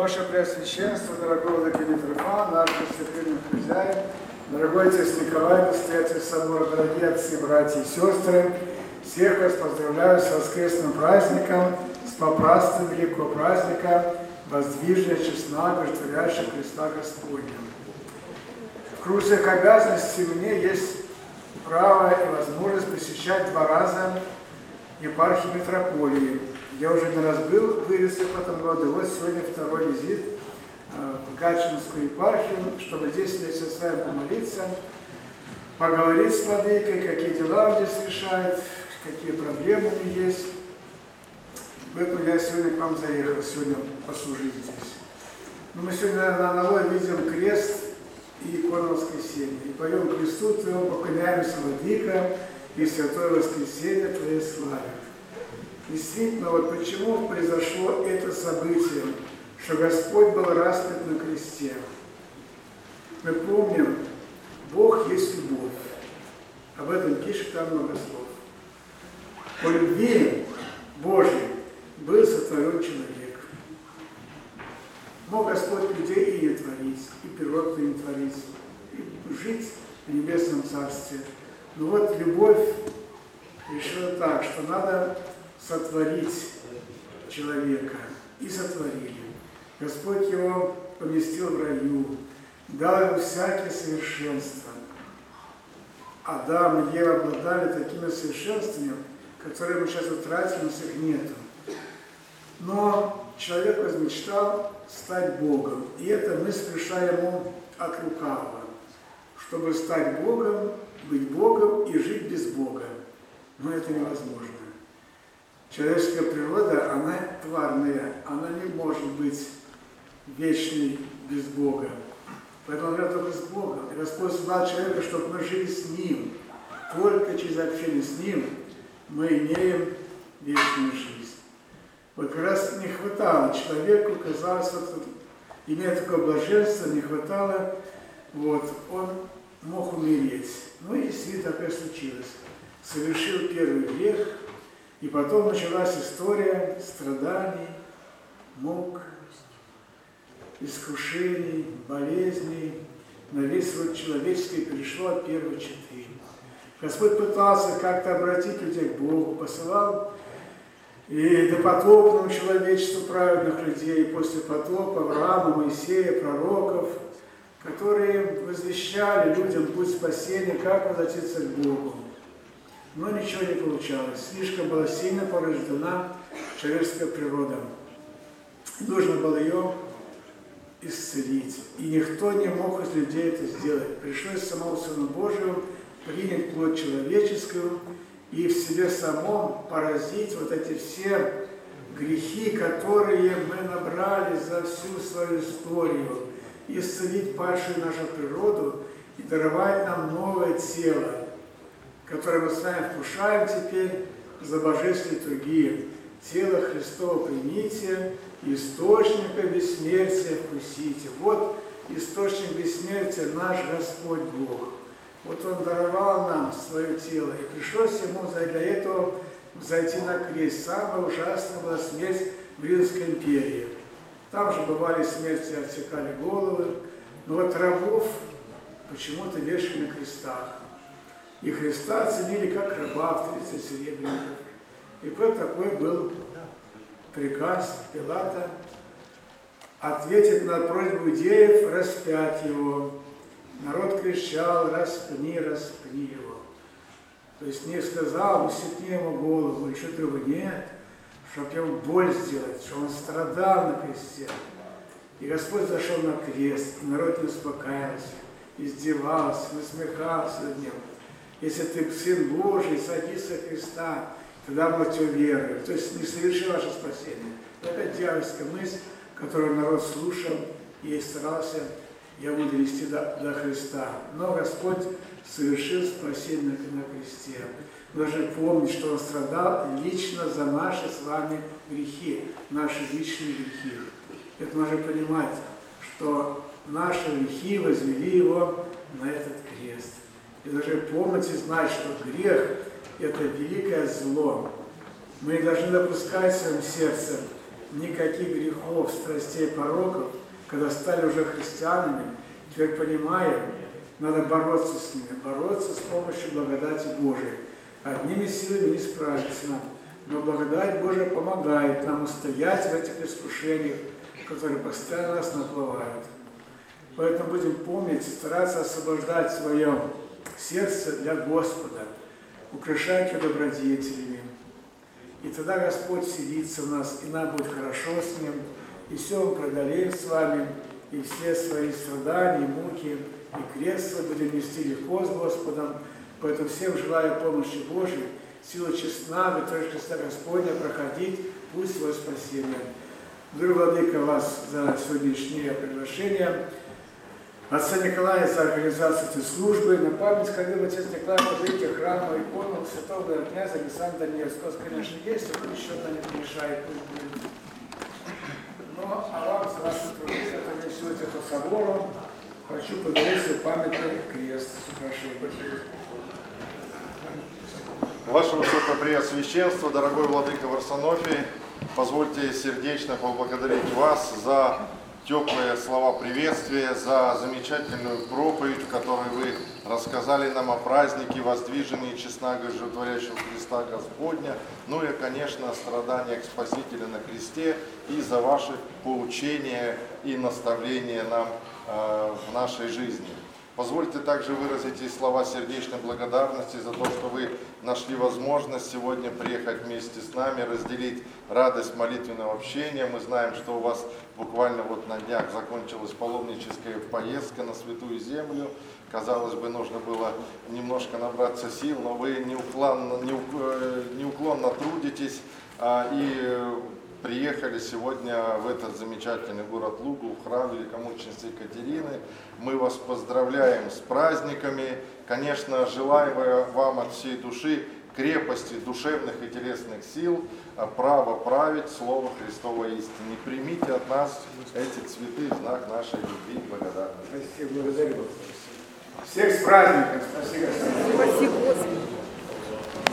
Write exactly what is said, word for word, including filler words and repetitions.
Ваше Преосвященство, дорогой владыка Митрофан, наш гостеприимный хозяин, дорогой отец Николай, настоятель собора, дорогие отцы, братья и сестры, всех вас поздравляю с воскресным праздником, с попразднованием великого праздника воздвижения честна, божествующего Христа Господня. В кругу своих обязанностей мне есть право и возможность посещать два раза епархию митрополии. Я уже не раз был в Ириске в этом году, вот сегодня второй визит в Гатчинскую епархию, чтобы здесь вместе с вами помолиться, поговорить с владыкой, какие дела он здесь решает, какие проблемы у него есть. Поэтому я сегодня к вам заехал, сегодня послужить здесь. Но мы сегодня на аналой видим крест и икону воскресения. И поем кресту Твоему, поклоняемся, владыка, и святое воскресенье Твоей славе. Действительно, вот почему произошло это событие, что Господь был распят на кресте. Мы помним, Бог есть любовь. Об этом пишет там много слов. По любви Божьей был сотворен человек. Мог Господь людей и не творить, и природу не творить, и жить в небесном царстве. Но вот любовь решила так, что надо сотворить человека. И сотворили. Господь его поместил в раю, дал ему всякие совершенства. Адам и Ева обладали такими совершенствами, которые мы сейчас утратили, у нас их нету. Но человек возмечтал стать Богом. И эта мысль пришла ему от лукавого. Чтобы стать Богом, быть Богом и жить без Бога. Но это невозможно. Человеческая природа, она тварная, она не может быть вечной без Бога. Поэтому она только с Богом. И Господь создал человека, чтобы мы жили с Ним. Только через общение с Ним мы имеем вечную жизнь. Вот как раз не хватало человеку, казалось, вот, имея такое блаженство, не хватало, вот, он мог умереть. Ну и действительно такое случилось. Совершил первый грех, и потом началась история страданий, мук, искушений, болезней. На весь род человеческий перешло от первой черты. Господь пытался как-то обратить людей к Богу, посылал и допотопному человечеству праведных людей, после потопа Авраама, Моисея, пророков, которые возвещали людям путь спасения, как возвратиться к Богу. Но ничего не получалось. Слишком была сильно порождена человеческая природа. Нужно было ее исцелить. И никто не мог из людей это сделать. Пришлось самому Сыну Божию принять плоть человеческую и в себе самом поразить вот эти все грехи, которые мы набрали за всю свою историю. Исцелить падшую нашу природу и даровать нам новое тело, которое мы с вами вкушаем теперь за божественной литургии. Тело Христово примите, источника бессмертия вкусите. Вот источник бессмертия наш Господь Бог. Вот Он даровал нам свое тело, и пришлось Ему для этого зайти на крест. Самая ужасная была смерть в Римской империи. Там же бывали смерти, отсекали головы, но вот рабов почему-то вешали на крестах. И Христа оценили как раба в тридцать серебряников. И вот такой был приказ Пилата ответить на просьбу иудеев распять его. Народ кричал: распни, распни его. То есть не сказал: усекни ему голову, и что-то его нет, чтобы ему боль сделать, что он страдал на кресте. И Господь зашел на крест, и народ не успокаивался, издевался, насмехался над ним. Если ты Сын Божий, садись со креста, тогда мы в тебя веруем. То есть не совершил ваше спасение. Это дьявольская мысль, которую народ слушал и старался его довести до, до Христа. Но Господь совершил спасение на кресте. Мы должны помнить, что Он страдал лично за наши с вами грехи, наши личные грехи. Это нужно понимать, что наши грехи возвели Его на этот крест. И должны помнить и знать, что грех – это великое зло. Мы не должны допускать в своем сердце никаких грехов, страстей, пороков, когда стали уже христианами, теперь понимаем, надо бороться с ними, бороться с помощью благодати Божией. Одними силами не справиться нам, но благодать Божия помогает нам устоять в этих искушениях, которые постоянно нас наплывают. Поэтому будем помнить, стараться освобождать свое сердце для Господа, украшать его добродетелями. И тогда Господь вселится в нас, и нам будет хорошо с Ним, и все мы преодолеем с вами, и все свои страдания, муки, и крест свой будем нести легко с Господом. Поэтому всем желаю помощи Божьей, силы честна, вы тоже Христа Господня проходить путь свое спасение. Благодарю, Владыка, вас за сегодняшнее приглашение. Отца Николая за организацию этой службы. На память ходил отец Николай Владыки храма икону святого князя Александра Невского. Конечно, есть, но еще она не помешает. Ну, а вам за вашу труды, это несете по собору, хочу подарить свой памятный крест с украшением. Ваше Высокопреосвященство, дорогой Владыка Варсонофий, позвольте сердечно поблагодарить вас за теплые слова приветствия, за замечательную проповедь, в которой вы рассказали нам о празднике воздвижения честного животворящего Христа Господня, ну и, конечно, о страданиях Спасителя на кресте, и за ваши поучения и наставления нам э, в нашей жизни. Позвольте также выразить и слова сердечной благодарности за то, что вы нашли возможность сегодня приехать вместе с нами, разделить радость молитвенного общения. Мы знаем, что у вас буквально вот на днях закончилась паломническая поездка на Святую Землю. Казалось бы, нужно было немножко набраться сил, но вы неуклонно, неуклонно трудитесь и приехали сегодня в этот замечательный город Лугу, в храм великомученицы Екатерины. Мы вас поздравляем с праздниками. Конечно, желаем вам от всей души крепости душевных и телесных сил, право править Слово Христово истине. Примите от нас эти цветы в знак нашей любви и благодарности. Спасибо, благодарю. Всех с праздником. Спасибо. Спасибо, Господи.